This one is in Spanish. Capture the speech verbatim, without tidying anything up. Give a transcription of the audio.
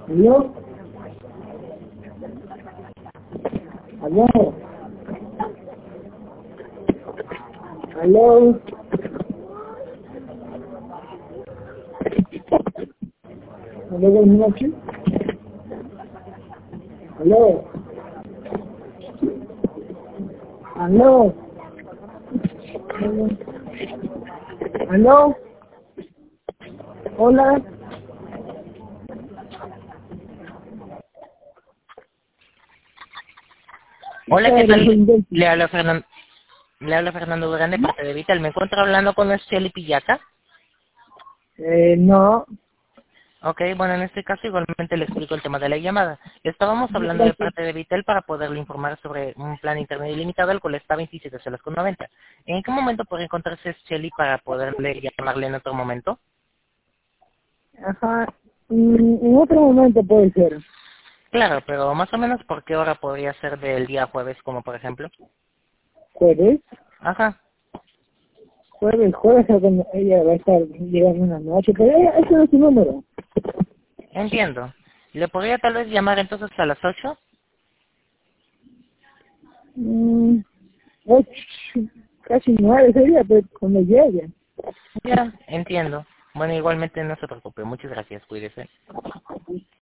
¿Aló? ¿Aló? ¿Aló? ¿Aló, buenas noches? ¿Aló? ¿Aló? ¿Aló? ¿Aló? ¿Hola? Hola, ¿qué tal? Le habla Fernando, le habla Fernando Durán de parte de Vital. ¿Me encuentro hablando con Shelly Pillaca? Eh, no. Ok, bueno, en este caso igualmente le explico el tema de la llamada. Estábamos hablando de Gracias. parte de Vital para poderle informar sobre un plan de internet ilimitado, el cual está a veintisiete soles con noventa. ¿En qué momento puede encontrarse Shelly para poderle llamarle en otro momento? Ajá. Mm, en otro momento puede ser. Claro, pero más o menos por qué hora podría ser del día jueves, como por ejemplo. ¿Jueves? Ajá, Jueves, jueves es cuando ella va a estar llegando una noche, pero ella, ese no es su número. entiendo. ¿Le podría tal vez llamar entonces a las ocho? Mm, ocho, casi nueve sería, pero cuando llegue. Ya, entiendo. Bueno, igualmente no se preocupe. Muchas gracias. Cuídese.